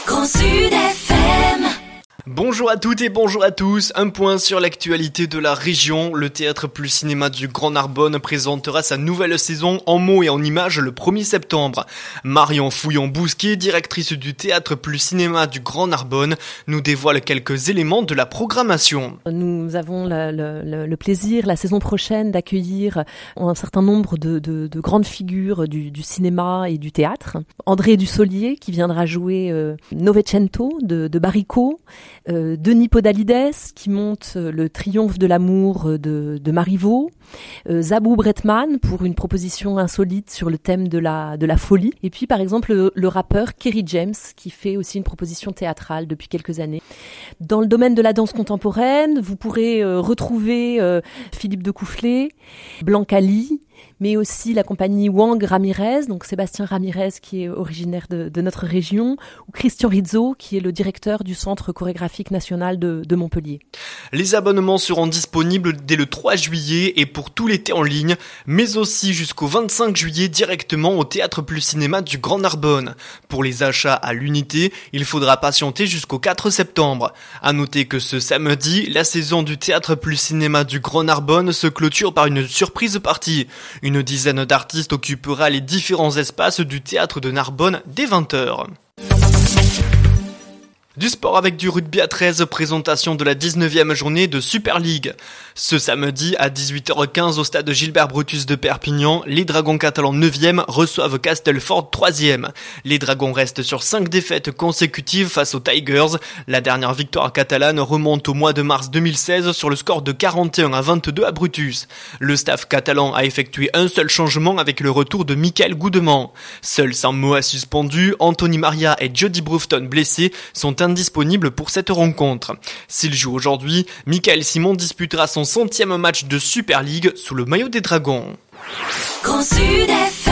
Grand Sud FM. Bonjour à toutes et bonjour à tous, un point sur l'actualité de la région. Le Théâtre Plus Cinéma du Grand Narbonne présentera sa nouvelle saison en mots et en images le 1er septembre. Marion Fouillon-Bousquet, directrice du Théâtre Plus Cinéma du Grand Narbonne, nous dévoile quelques éléments de la programmation. Nous avons le plaisir la saison prochaine d'accueillir un certain nombre de grandes figures du cinéma et du théâtre. André Dussolier qui viendra jouer Novecento de Baricot, Denis Podalides qui monte le Triomphe de l'amour de Marivaux, Zabou Bretman pour une proposition insolite sur le thème de la folie, et puis par exemple le rappeur Kerry James qui fait aussi une proposition théâtrale depuis quelques années. Dans le domaine de la danse contemporaine, vous pourrez retrouver Philippe de Coufflet, Blanca Lee, mais aussi la compagnie Wang Ramirez, donc Sébastien Ramirez qui est originaire de notre région, ou Christian Rizzo qui est le directeur du Centre chorégraphique national de Montpellier. Les abonnements seront disponibles dès le 3 juillet et pour tout l'été en ligne, mais aussi jusqu'au 25 juillet directement au Théâtre Plus Cinéma du Grand Narbonne. Pour les achats à l'unité, il faudra patienter jusqu'au 4 septembre. À noter que ce samedi, la saison du Théâtre Plus Cinéma du Grand Narbonne se clôture par une surprise partie. Une dizaine d'artistes occupera les différents espaces du théâtre de Narbonne dès 20h. Du sport avec du rugby à 13, présentation de la 19e journée de Super League. Ce samedi à 18h15 au stade Gilbert Brutus de Perpignan, les Dragons catalans 9e reçoivent Castelford 3e. Les Dragons restent sur 5 défaites consécutives face aux Tigers. La dernière victoire catalane remonte au mois de mars 2016 sur le score de 41-22 à Brutus. Le staff catalan a effectué un seul changement avec le retour de Michael Goudement. Seuls Samoa suspendu, Anthony Maria et Jody Broughton blessés sont indisponible pour cette rencontre. S'il joue aujourd'hui, Michael Simon disputera son 100e match de Super League sous le maillot des Dragons. Grand Sud FM.